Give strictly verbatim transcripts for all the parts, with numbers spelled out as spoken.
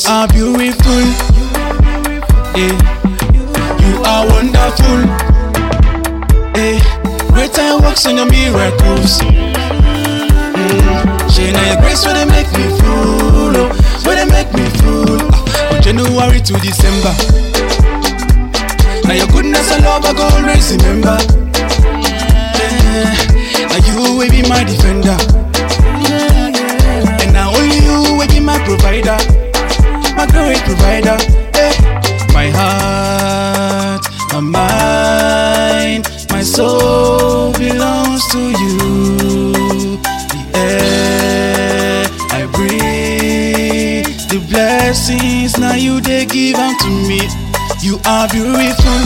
are beautiful. Eh. You are wonderful. Eh. Great time works on your miracles. Mm. She know your grace when they make me fool. Oh. When they make me fool. Ah. From January to December. Now your goodness and love I go always remember. Eh. Now you will be my defender. And now only you will be my provider. My great provider. Eh. My heart, my mind, my soul belongs to you. The air I breathe, the blessings now you they give unto me. You are beautiful.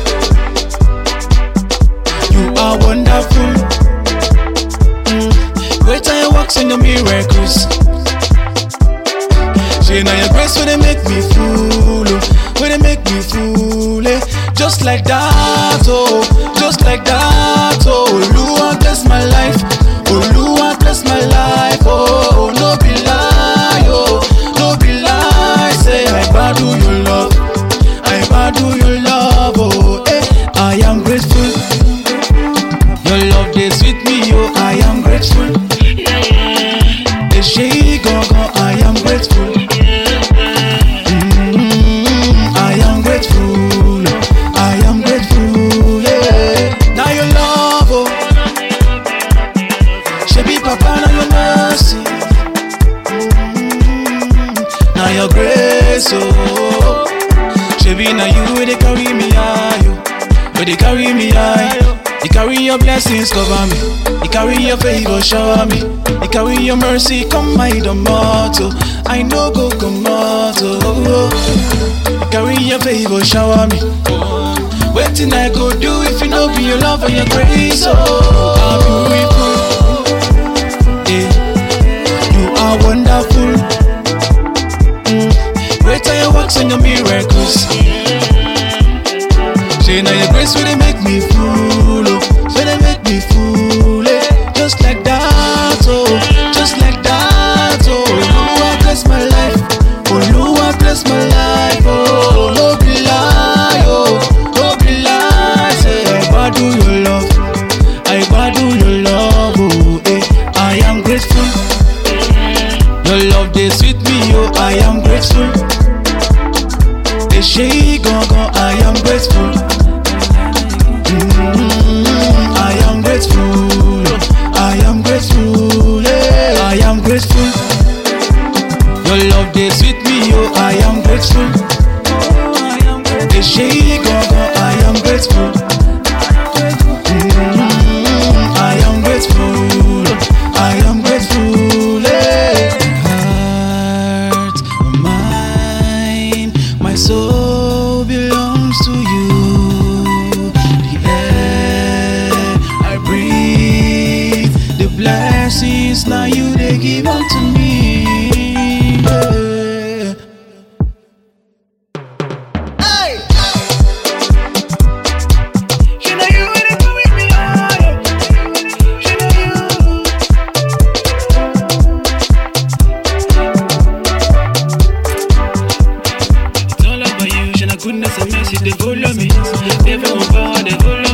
You are wonderful. Mm. Great are your works and your miracles. She know your grace when they make me fool. Oh. When they make me fool. Eh. Just like that, oh, just like that, oh. Lord bless my life, oh Lord bless my life, oh. No be lie, oh, no be lie. Say I value your love, I value your love, oh. Eh. I am grateful. Your love they sweet me, oh. I am grateful. The shade go go, I am grateful. Mm-hmm. I am grateful. I am grateful, yeah. Now your love, oh. She be papa, now your mercy. Mm-hmm. Now your grace, oh. She be now you where they carry me high, oh. Where they carry me high. You carry your blessings, cover me. You carry your favor, shower me. You carry your mercy, come my motto. I know go come motto. You carry your favor, shower me. Waiting I go do if you know be your love and your grace. Oh, I'm beautiful. Yeah. You are wonderful. Mm. Great are your works and your miracles. Say now your grace will they make me fool. Oh. Will they make me fool. Eh. Just like that, oh. Just like that, oh. Lord bless my life. Oh Lord bless my life. Oh, no be lie, oh. No be lie. Say I value your love. I value your love, oh. Eh. I am grateful. Your love they sweet me, oh. I am grateful. The shade gone gone, I am grateful. Mm-hmm. I am grateful. I am grateful. Yeah. I am grateful. Your love they sweet me, oh. I am grateful. The shade gone gone, I am grateful. Mm-hmm. I am grateful. I am grateful. Yeah. Heart, mind, my soul belongs to you. Blessings now you they give unto me. Yeah. Hey. She know you when they come with me, oh. She know you. It's all about you. She know goodness and mercy they follow me. They follow me, they follow me.